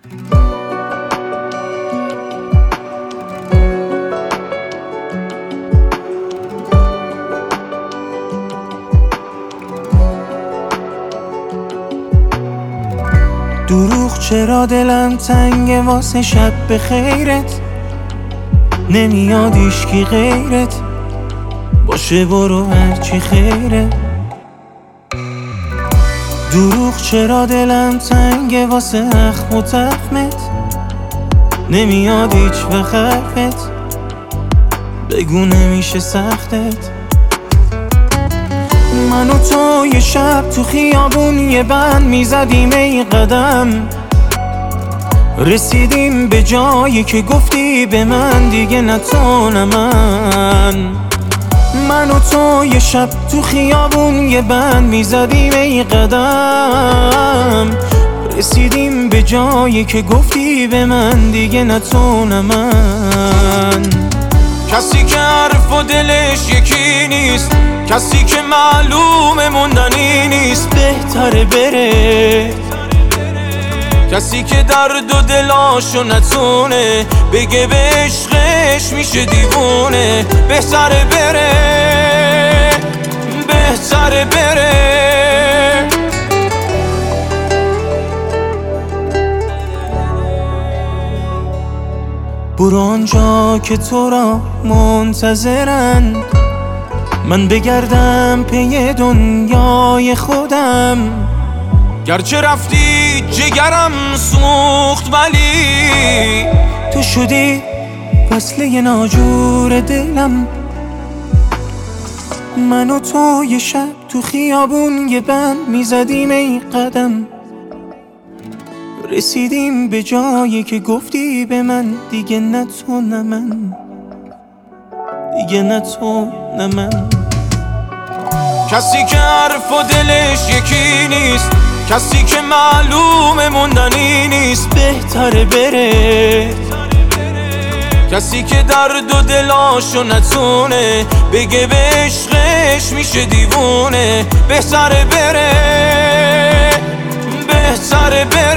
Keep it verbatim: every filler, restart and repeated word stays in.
دروغ چرا دلم تنگه واسه شب به خیرت، نمیاد ایشکی غیرت باشه، برو هرچی خیره. دروغ چرا دلم تنگه واسه اخم و تخمت، نمیاد هیچ وقت حرفت، بگو نمیشه سختت. من و تو یه شب تو خیابون یه بند میزدیم ای قدم، رسیدیم به جایی که گفتی به من دیگه نه تو نه من. من و تو یه شب تو خیابون یه بند میزدیم ای قدم، رسیدیم به جایی که گفتی به من دیگه نه تو نه من. کسی که حرف و دلش یکی نیست، کسی که معلوم موندنی نیست، بهتره بره. کسی که درد و دلاشو نتونه بگه به عشقش میشه دیوونه، بهتره بره، بهتره بره. برو آنجا که تو را منتظرن، من بگردم پی دنیای خودم. گرچه رفتی جگرم سوخت ولی تو شدی وصله ناجور دلم. من و تو یه شب تو خیابون یه بند میزدیم ای قدم، رسیدیم به جایی که گفتی به من دیگه نه تو نه من، دیگه نه تو نه من. کسی که حرف و دلش یکی نیست، کسی که معلوم موندنی نیست، بهتره بره. کسی که درد و دلاشو نتونه بگه به عشقش میشه دیوونه، بهتره بره، بهتره بره.